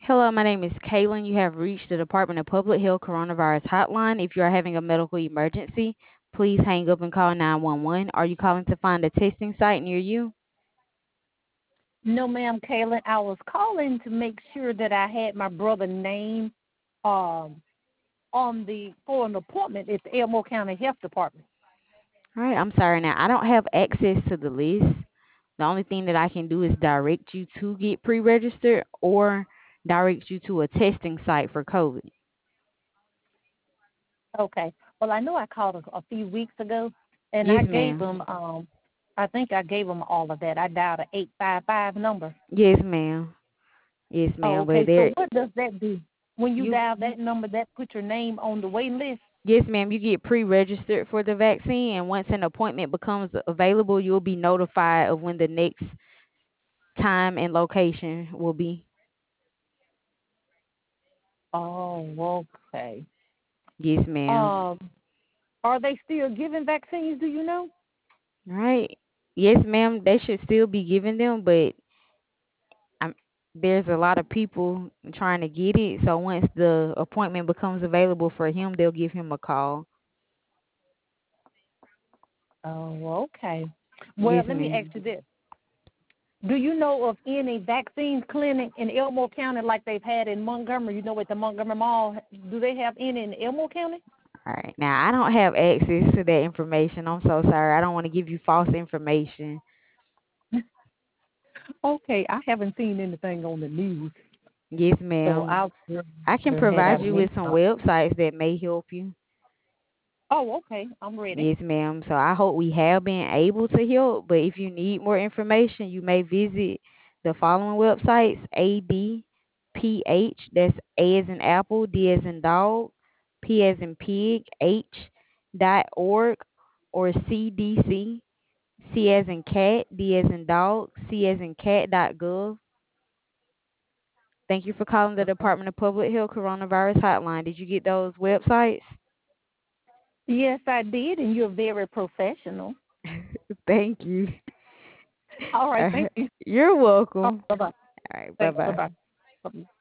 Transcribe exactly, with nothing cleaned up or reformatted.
Hello, my name is Kaylin. You have reached the Department of Public Health Coronavirus Hotline. If you are having a medical emergency, please hang up and call nine one one. Are you calling to find a testing site near you? No, ma'am, Kaylin. I was calling to make sure that I had my brother's name um, on the for an appointment at the Elmore County Health Department. All right, I'm sorry now. I don't have access to the list. The only thing that I can do is direct you to get pre registered or direct you to a testing site for COVID. Okay. Well, I know I called a, a few weeks ago, and Yes, I gave ma'am. them. Um, I think I gave them all of that. I dialed a eight five five number. Yes, ma'am. Yes, Oh, ma'am. But okay. So there, what does that do? When you you dial that number, that put your name on the wait list. Yes, ma'am. You get pre-registered for the vaccine, and once an appointment becomes available, you'll be notified of when the next time and location will be. Oh, okay. Yes, ma'am. Um, are they still giving vaccines? Do you know? All right. Yes, ma'am. They should still be giving them, but I'm, there's a lot of people trying to get it. So once the appointment becomes available for him, they'll give him a call. Oh, okay. Well, Yes, let me ask ma'am. you this. Do you know of any vaccine clinic in Elmore County like they've had in Montgomery? You know, at the Montgomery Mall, do they have any in Elmore County? All right. Now I don't have access to that information. I'm so sorry. I don't want to give you false information. Okay, I haven't seen anything on the news, Yes, so ma'am. I'll I can had I provide you with missed some out. websites that may help you. Oh, okay, I'm ready. Yes, ma'am. So I hope we have been able to help, but if you need more information, you may visit the following websites: A D P H, that's A as in apple, D as in dog, P as in pig, H dot org, or C D C, C as in cat, D as in dog, C as in cat dot gov. Thank you for calling the Department of Public Health Coronavirus Hotline. Did you get those websites? Yes, I did, and you're very professional. Thank you. All right, Uh, thank you. you're Oh, welcome. bye bye. All right, bye Thanks. Bye bye. bye.